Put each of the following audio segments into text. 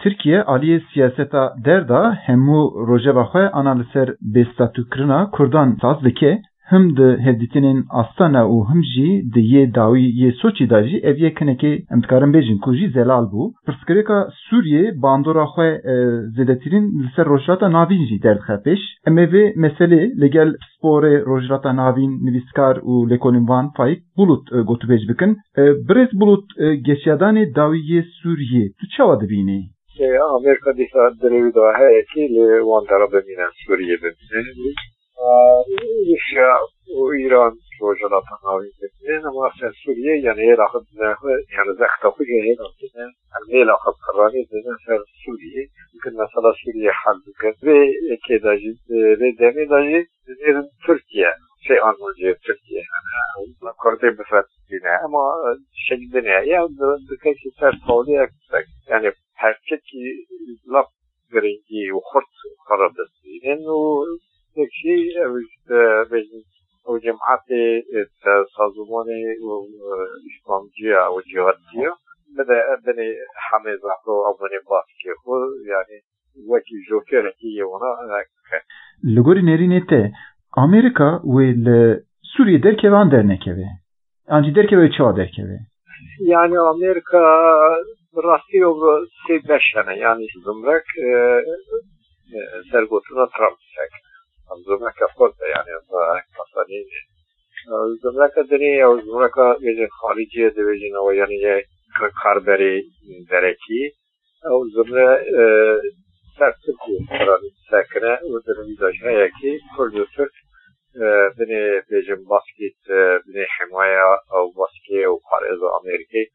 Türkiye aliye siyaseta derda hemu rojeva xwe ana li ser bêstatûkirina Kurdan saz dike. Him di hevdîtinên Astana û him jî di yê dawî yê Soçî da jî ev yek hinekê em dikarin bêjin ku jî zelal bû. Pirsgirêka Sûriyê bandora xwe zêdetirîn li ser rojhilata navîn jî derdixe pêş. Em ê vê meselê li gel sporê rojhilata navîn nivîskar û lêkolîn Van Faik Bulut gotûbêj bikin. Birêz Bulut geşyadanê dawî yê Sûriyê tu çawa dibînî? Amerika dîsa derewî da heye ki li wan tara bimîne Sûriyê bimîne. Rusya û İran rojhilata navîn bimîne ama ser Sûriyê yani hêla xwe dine yani zexta xwe hêla dine hêla xwe qeranî dine ser Sûriyê bikin mesela Sûriyê hel bikin vê yekê da jî vê demê da jî dinêrin Tirkiye Almanca'ya Türkiye yani Kurdê bifret dine ama şekildine ya dike ki ser Saudiye yani herkeki lap giringi û xurt xarabistînin û yekî ew bêjin o cemaatê sazûmanê İslamcıya û cihadciya bide binê hemê zehro ew binê baskê xwe yani wekî jokerekî yê wana dike. Li gorî nêrînê te Amerika wê li Sûriyê derkeve an dernekeve. Ancî derkeve çawa derkeve? Yani Amerika rastî ew sê beş hene yani zimrek sergotuna Trump sekine. Zimreka xwe de yani kasanî zimreka dinê ew zimreka bêjin xarîciye dibêjin ew yani yê karberê derekî ew zimre ser Tirk û Îranî sekine û di nivî da jî heye ki Kurd û Türk binê bêjin baskêt binê hemaya ew baskê û parêza Amerîkê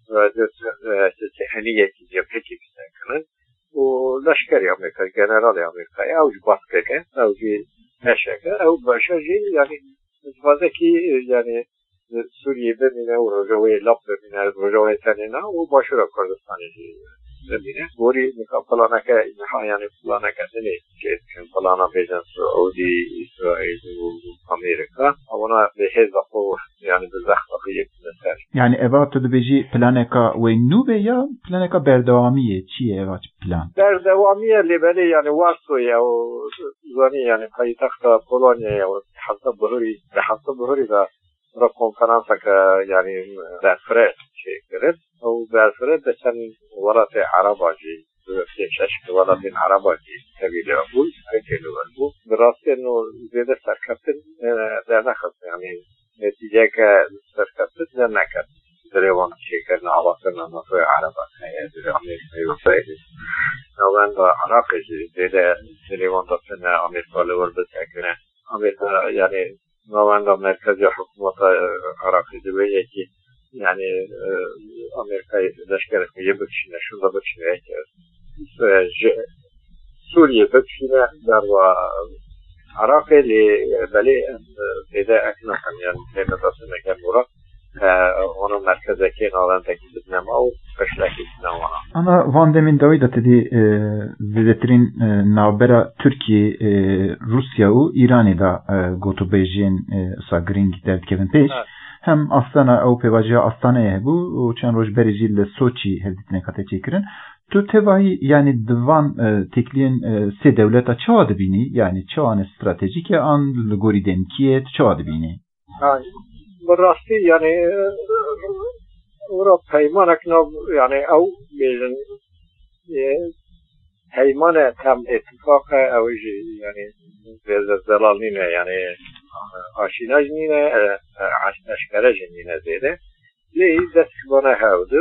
heniyekî cephekî sekinin û leşkerî Amerîka generalê Amerîkayê ew jî baskeke ew jî heşeke ew başa jî yani dixwazekî yani Sûriyê bimîne û rojavayê lap bimîne rojavayê tenê na û başûra Kurdistanê jî bimîne gorî nika planeke niha yani planeke dinê çêdikin plana bêjin Saûdî İsraîl û Amerîka wana bi hêza xwe yani bi zexta xwe yekine ser. Yani eva tu dibêjî planeka wê nû be ya planeka berdewamiyê çi ye eva plan? Berdewamiye lêbelê yani Warsoyê û zanî yani paytexta Polonyayê û hefta bihurî da ra konferanseke yani berfireh çêkirin ew berfireh de çend welatê Eraba jî şeş welatên Eraba jî tevî bû bû bi rastî zêde serkeftin dernexist yani netîceke serkeftin derneket dirêwan çêkirin avakirina NATOya Eraba heye di Amerîkayê û İsraîlê navenda Iraqê jî zêde dirêwan datin Amerîka li wir bisekine Amerîka yani navenda merkezî hikûmeta Iraqê divê yekî yani Amerika'yı leşkerek yê bikişîne şunda bikişîne Sûriye bikişîne derva Iraqê lê belê zêde ek nakin yani têne datineke bora ona merkezekê navendekî bidine ma û piştekî bidine wana. Ama van demên dawî da tedî zêdetirîn navbera Tirkiye Rusya û Îranê da gotûbêjiyên sa giring derdikevin pêş. Hem Astana ew pêvajiya Astanayê hebû û çend roj berê jî li Soçî hevdîtinê qete çêkirin. Tu tevahî yani di van tekliyên sê dewleta çawa dibînî? Yani çawa ne stratejîk e an li gorî demkiyê tu çawa dibînî? Bi rastî yani ora peymanek nav yani ew bêjin peymane tem ittifaka ew jî yani zelal nîne yani aşina jî nîne eşkere jî nîne zêde lê destxibana hewdû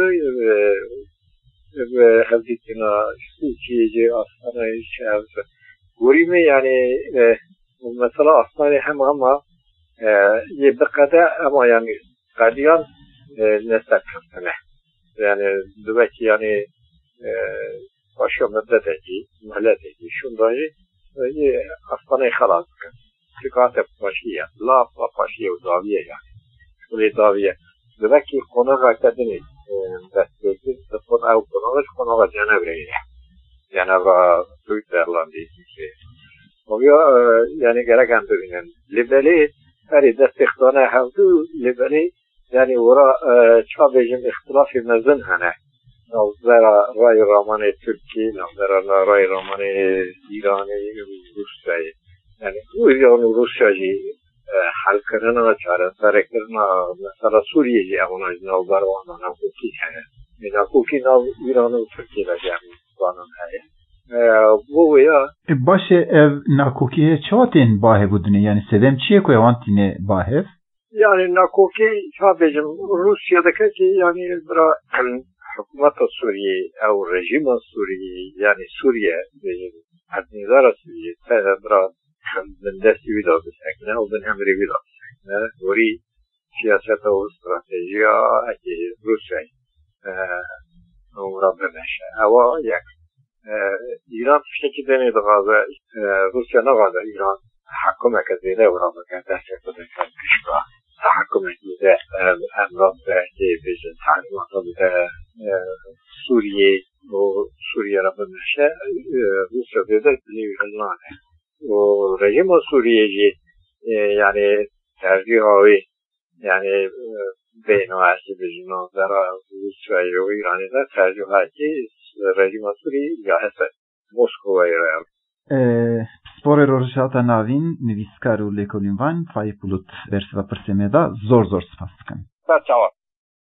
hevdîtina Sûçiyê jî Astanayê jî gorî me yani mesela Astanayê hem ama yê biqede ama yani qediyan neserkeftine yani dibekî yani başa müddetekî mihletekî şunda jî yê Astanayê xelas bikin çünkü hate paşiye laf paşiye û daviye yani şulê daviye dibekî qonağa kedinê destpêkir dixwin ew qonağa Cenevreyê ye Cenevra Swîtzerlandê yani gerek em bibînin li belê herî destêxdana hewdû li belê yani wera çavêjin ixtilafê mezin hene نظر رای رامان ترکی نظر رای رامان ایرانی روسیه یعنی ایران و روسیه جی حل کردن چاره سر کردن مثلا سوریه جی اونها نو بروان نکوکی هست نکوکی نو ایران و ترکی را جمعی بانان هست بویا باشه نکوکی چاتین باه بودنه یعنی سدم چیه که وانتینه باه یعنی نکوکی چه بجم روسیه دکه که یعنی برای حکومت سوریه او رژیم سوریه یعنی سوریه از نظر سوریه برای من دستی ویدا بسکنه و من همری ویدا بسکنه وری سیاست و استراتژی اگه روسیه را بمشه او یک ایران فشکی دنی دغازه روسیه نغازه ایران حکومت که زیده و را بگه دستی بده کشگاه تحكم بده امراض که بیشتر تعلیمات بده سوریه را بمشه روسیه بده لیورلانه و رژیم سوریه جی یعنی ترجیح هایی یعنی بین و عرصی بجنان در روسیه و ایرانی در ترجیح هایی که رژیم سوریه یا هست مسکو و ایران سپور روشاتا ناوین نویسکار و لیکولین وان فای پولوت برس و پرسیمه دا زور سپاس کن.